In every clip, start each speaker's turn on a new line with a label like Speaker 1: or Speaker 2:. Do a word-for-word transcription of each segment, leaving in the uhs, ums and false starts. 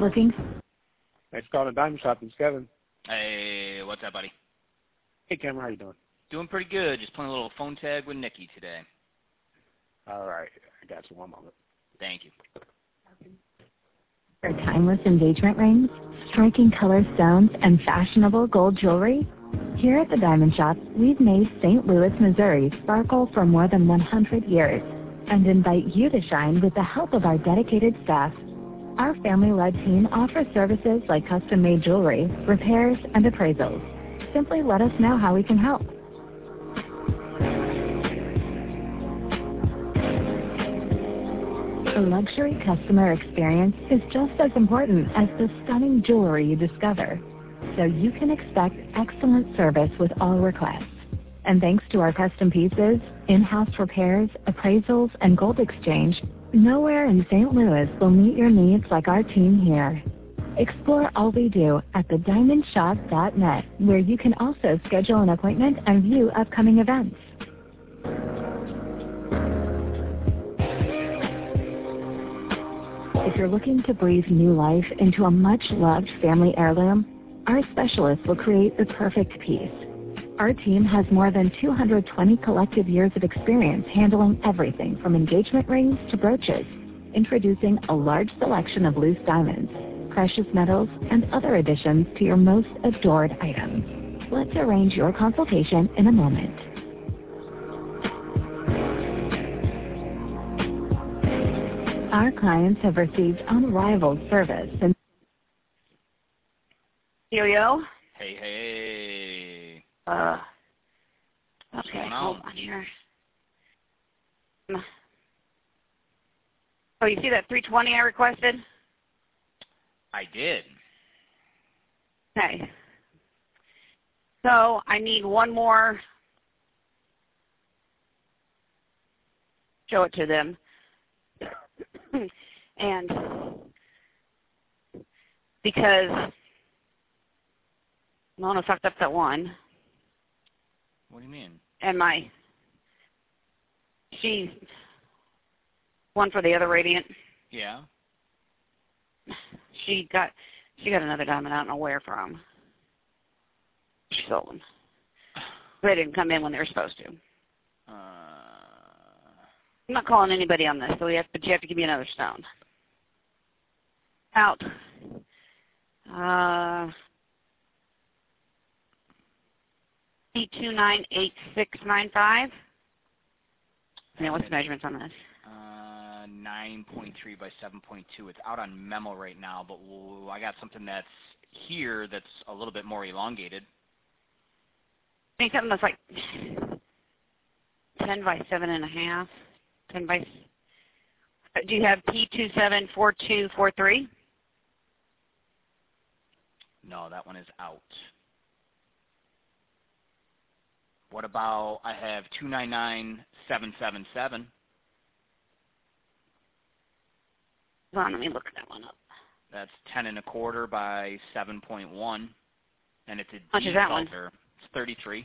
Speaker 1: looking...
Speaker 2: Thanks for calling the Diamond Shop. It's Kevin.
Speaker 3: Hey, what's up, buddy?
Speaker 2: Hey, Cameron. How you doing?
Speaker 3: Doing pretty good. Just playing a little phone tag with Nikki today.
Speaker 2: All right. I got you. One moment.
Speaker 3: Thank you.
Speaker 1: For timeless engagement rings, striking color stones, and fashionable gold jewelry? Here at the Diamond Shop, we've made Saint Louis, Missouri sparkle for more than one hundred years and invite you to shine with the help of our dedicated staff. Our family-led team offers services like custom-made jewelry, repairs, and appraisals. Simply let us know how we can help. The luxury customer experience is just as important as the stunning jewelry you discover. So you can expect excellent service with all requests. And thanks to our custom pieces, in-house repairs, appraisals, and gold exchange, nowhere in Saint Louis will meet your needs like our team here. Explore all we do at the diamond shop dot net, where you can also schedule an appointment and view upcoming events. If you're looking to breathe new life into a much-loved family heirloom, our specialists will create the perfect piece. Our team has more than two hundred twenty collective years of experience handling everything from engagement rings to brooches, introducing a large selection of loose diamonds, precious metals, and other additions to your most adored items. Let's arrange your consultation in a moment. Our clients have received unrivaled service and
Speaker 4: Yo-yo?
Speaker 3: Hey, hey.
Speaker 4: Uh,
Speaker 3: What's
Speaker 4: okay,
Speaker 3: going
Speaker 4: hold
Speaker 3: on?
Speaker 4: on here. Oh, you see that three twenty I requested?
Speaker 3: I did.
Speaker 4: Okay. So I need one more. Show it to them. And because Mona fucked up that one.
Speaker 3: What do you mean?
Speaker 4: And my, she, one for the other Radiant.
Speaker 3: Yeah.
Speaker 4: She got, she got another diamond. I don't know where from. She sold them. They didn't come in when they were supposed to.
Speaker 3: Uh,
Speaker 4: I'm not calling anybody on this, so we have, but you have to give me another stone. Out. Uh, P two nine eight six nine five. And then what's the measurements on this?
Speaker 3: uh, nine point three by seven point two. It's out on memo right now, but we'll, I got something that's here that's a little bit more elongated.
Speaker 4: I think something that's like ten by seven and a half. ten by. Do you have P two seven four two four three?
Speaker 3: No, that one is out. What about, I have two nine nine seven seven seven.
Speaker 4: Hold on, let me look that one up.
Speaker 3: That's ten and a quarter by seven point one, and it's a
Speaker 4: How much is that one?
Speaker 3: filter. It's thirty-three.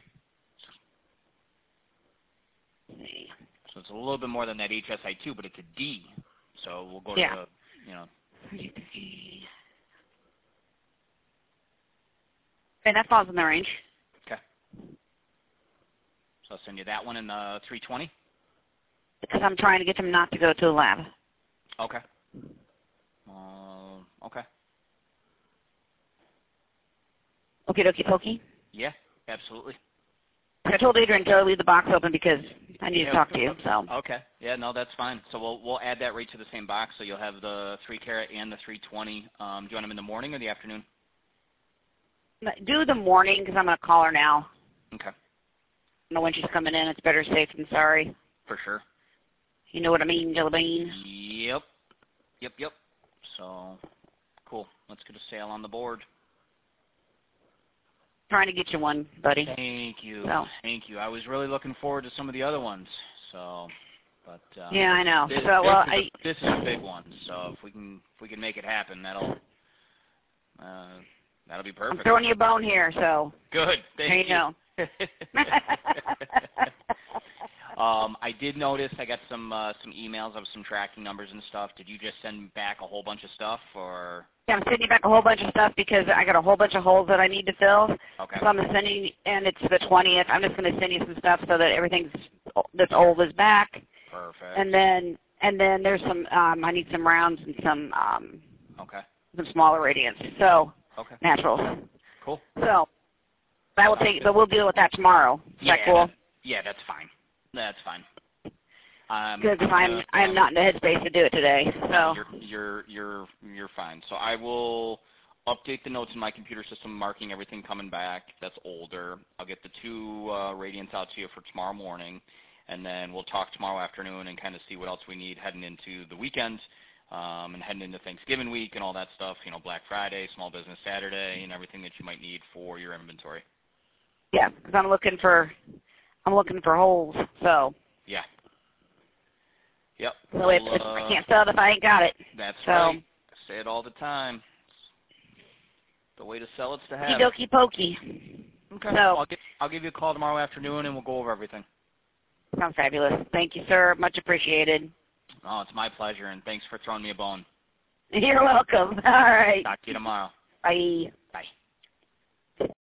Speaker 4: Let's see.
Speaker 3: So it's a little bit more than that H S I two, but it's a D. So we'll go
Speaker 4: Yeah.
Speaker 3: to, the, you know.
Speaker 4: Okay, that falls in the range.
Speaker 3: Okay. So I'll send you that one in the three twenty.
Speaker 4: Because I'm trying to get them not to go to the lab.
Speaker 3: Okay. Uh, okay.
Speaker 4: Okie dokie pokey.
Speaker 3: Yeah, absolutely.
Speaker 4: I told Adrian to leave the box open because I need to
Speaker 3: Yeah.
Speaker 4: talk to you. So
Speaker 3: Okay. Yeah, no, that's fine. So we'll we'll add that right to the same box. So you'll have the three carat and the three twenty. Um, do you want them in the morning or the afternoon?
Speaker 4: do the morning because I'm going to call her now.
Speaker 3: Okay.
Speaker 4: I don't know when she's coming in. It's better safe than sorry.
Speaker 3: For sure.
Speaker 4: You know what I mean, Jelly Bean?
Speaker 3: Yep. Yep, yep. So, cool. Let's get a sale on the board.
Speaker 4: Trying to get you one, buddy.
Speaker 3: Thank you.
Speaker 4: So.
Speaker 3: Thank you. I was really looking forward to some of the other ones. So, but uh,
Speaker 4: yeah, I know.
Speaker 3: This,
Speaker 4: so
Speaker 3: this,
Speaker 4: well,
Speaker 3: is
Speaker 4: I
Speaker 3: a, this is a big one. So if we can if we can make it happen, that'll uh, that'll be perfect.
Speaker 4: I'm throwing you a bone here. So
Speaker 3: good. Thank
Speaker 4: there you,
Speaker 3: you.
Speaker 4: go.
Speaker 3: Um, I did notice I got some uh, some emails of some tracking numbers and stuff. Did you just send back a whole bunch of stuff, or?
Speaker 4: Yeah, I'm sending back a whole bunch of stuff because I got a whole bunch of holes that I need to fill.
Speaker 3: Okay.
Speaker 4: So I'm sending, and it's the twentieth. I'm just going to send you some stuff so that everything that's old is back.
Speaker 3: Perfect.
Speaker 4: And then and then there's some. Um, I need some rounds and some um,
Speaker 3: okay.
Speaker 4: some smaller radiants. So
Speaker 3: okay.
Speaker 4: naturals.
Speaker 3: Cool.
Speaker 4: So that will take. But we'll deal with that tomorrow. Is
Speaker 3: yeah,
Speaker 4: that cool?
Speaker 3: That, yeah, that's fine. That's fine. Um,
Speaker 4: Because I'm
Speaker 3: uh,
Speaker 4: I'm not in the headspace to do it today. So
Speaker 3: no, you're you're you're you're fine. So I will update the notes in my computer system, marking everything coming back that's older. I'll get the two uh, radiants out to you for tomorrow morning, and then we'll talk tomorrow afternoon and kind of see what else we need heading into the weekend, um, and heading into Thanksgiving week and all that stuff. You know, Black Friday, Small Business Saturday, and everything that you might need for your inventory.
Speaker 4: yeah, because I'm looking for I'm looking for holes. So
Speaker 3: yeah. Yep.
Speaker 4: So if,
Speaker 3: well,
Speaker 4: if
Speaker 3: uh,
Speaker 4: I can't sell it if I ain't got it.
Speaker 3: That's
Speaker 4: so,
Speaker 3: right. I say it all the time. The way to sell it's to have
Speaker 4: Okey dokey pokey.
Speaker 3: Okay.
Speaker 4: So
Speaker 3: I'll, get, I'll give you a call tomorrow afternoon, and we'll go over everything.
Speaker 4: Sounds fabulous. Thank you, sir. Much appreciated.
Speaker 3: Oh, it's my pleasure, and thanks for throwing me a bone.
Speaker 4: You're welcome. All right.
Speaker 3: Talk to you tomorrow.
Speaker 4: Bye.
Speaker 3: Bye.